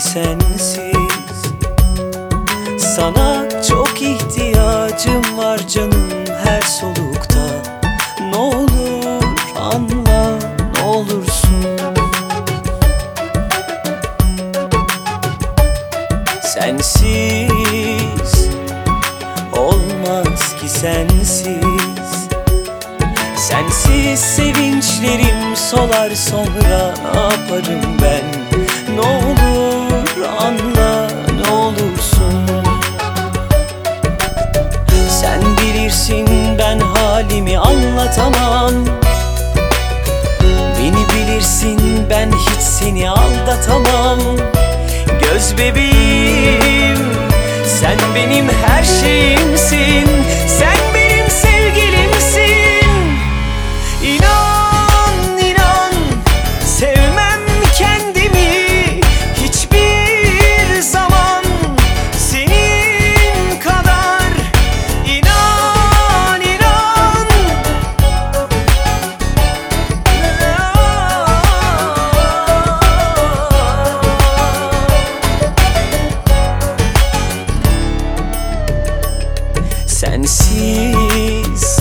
sensiz. Sana çok ihtiyacım var canım her solukta. Ne olur anla, ne olursun. Sensiz olmaz ki sensiz. Sensiz sevinçlerim solar, sonra ne yaparım ben? Ne olur anla, ne olursun. Sen bilirsin ben halimi anlatamam. Beni bilirsin ben hiç seni aldatamam. Göz bebeğim, sen benim her şeyimsin. Sen benim sevgilimsin. İnan, inan, sevmem kendimi hiçbir zaman senin kadar. İnan, inan. Sensiz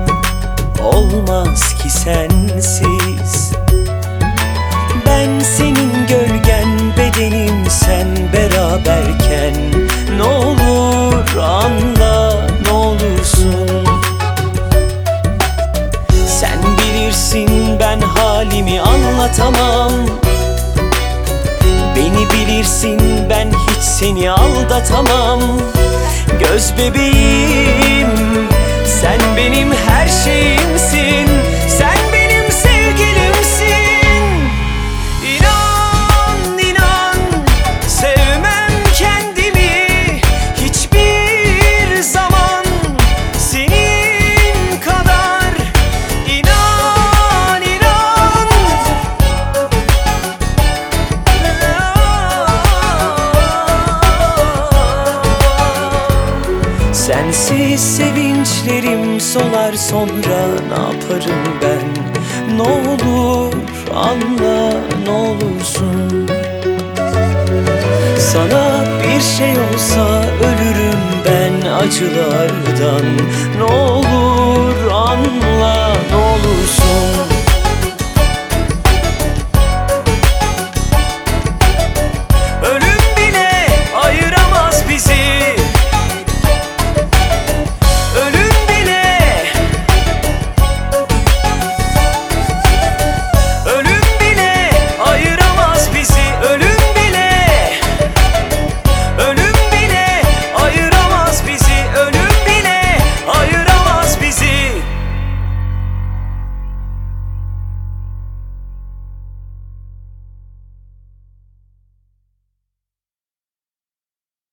olmaz ki sensiz. Ben senin gölgen, bedenim sen beraberken. Ne olur anla, ne olursun. Sen bilirsin ben halimi anlatamam. Beni bilirsin ben hiç seni aldatamam. Göz bebeğim, sen benim her şeyimsin. Sen benim sevgilimsin. İnan, inan, sevmem kendimi hiçbir zaman senin kadar. İnan, inan. Sensiz sevinçlerim solar, sonra ne yaparım ben? Ne olur anla, ne olursun. Sana bir şey olsa ölürüm ben acılardan. Ne olur anla,